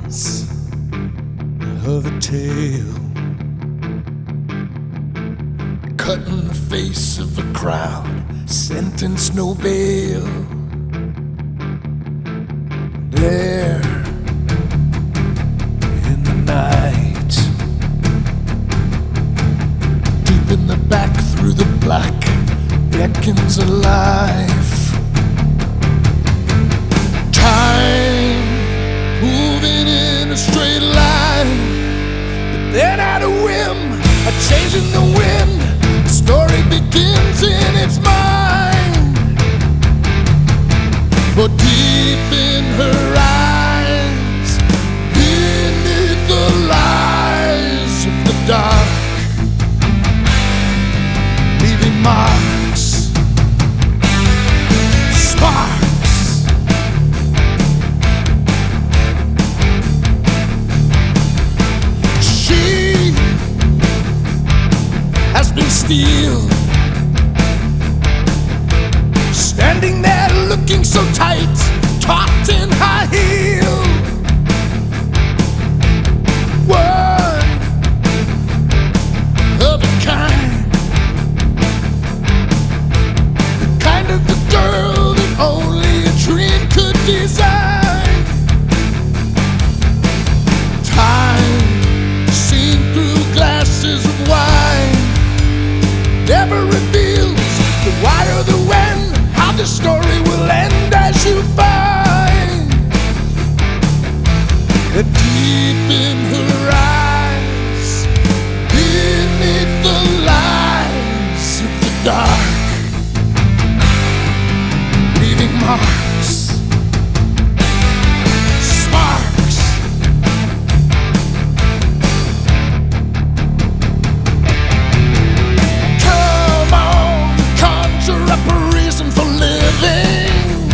lines of a tale, cutting the face of a crowd, sentence no bail. There in the night, deep in the back through the black, beckons a life. Time moving in a straight line, but then at a whim, a change in the wind, the story begins in its mind. For deep in her eyes, beneath the lies of the dark, leaving marks, sparks. She has been steeled, standing there looking so tight, taut in high heel. One of a kind, the kind of the girl that only a dream could design. Time seen through glasses of wine never reveals the why or the when, how the story will end as you find that deep in her eyes, beneath the lies of the dark, leaving marks, sparks. Come on, conjure up a reason for living.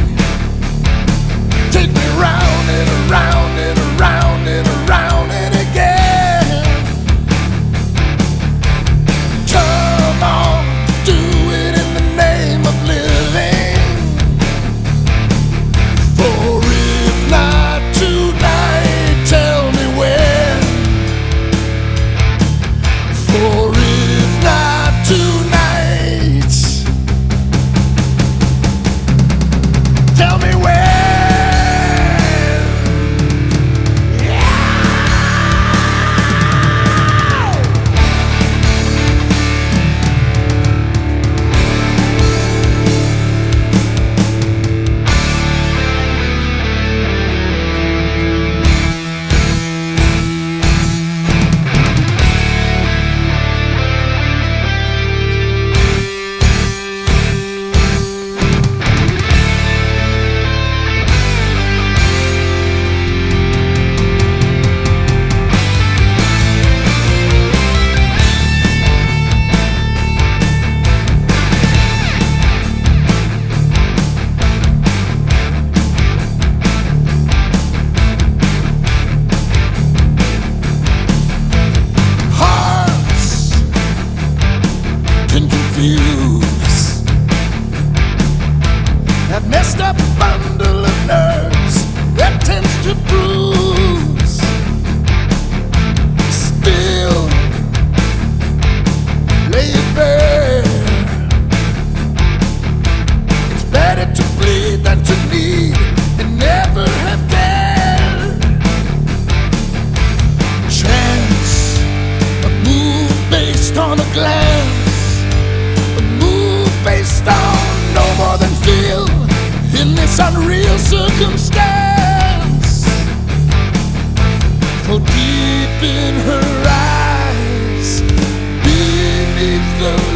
Take me round and around and around and around and again. Come on, do it in the name of living. For if not tonight, tell me when. For if not tonight, tell me when. That messed up bundle of nerves that tends to bruise. Still, lay it bare. It's better to bleed than to need and never have dared. Chance, a move based on a glance, a move based on no more than feel in this unreal circumstance. For deep in her eyes, beneath the